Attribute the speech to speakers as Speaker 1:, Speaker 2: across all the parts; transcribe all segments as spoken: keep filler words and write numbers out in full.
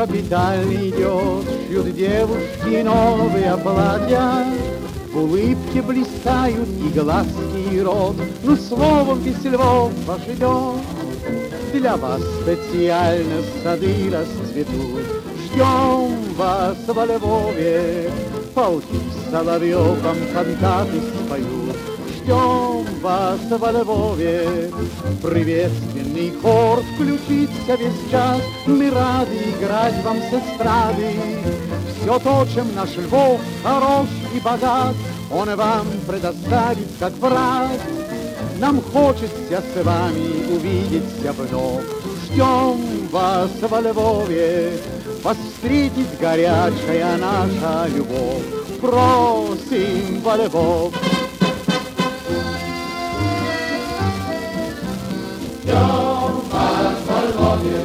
Speaker 1: капитально идет, шьют девушки новые платья. В улыбке блистают и глазки, и рот, ну, словом, весь Львов ваш идет. Для вас специально сады расцветут, ждем вас во Львове. Полки соловьевым кантаты споют, ждем вас во Львове. Приветственный хор включится весь час, мы рады играть вам с эстрады. Все то, чем наш Львов хорош и богат, он вам предоставит как брат. Нам хочется с вами увидеться вновь, ждем вас во Львове. Вас встретить горячая наша любовь, просим во Львов. Ждем вас во Львове.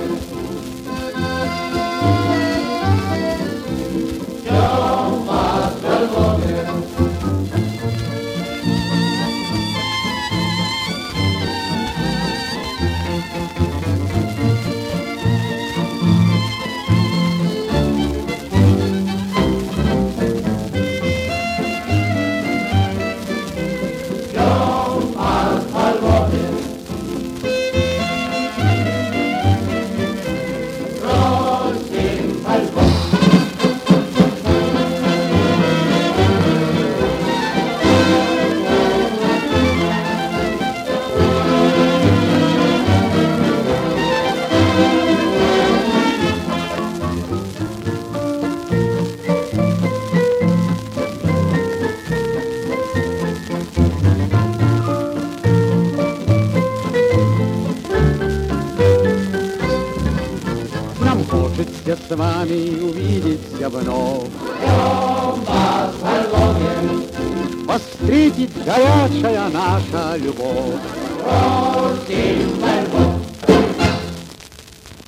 Speaker 1: Ждем вас во Львове. Хочется с вами увидеться вновь. Ждем вас во Львове. Вас встретит горячая наша любовь. Просим во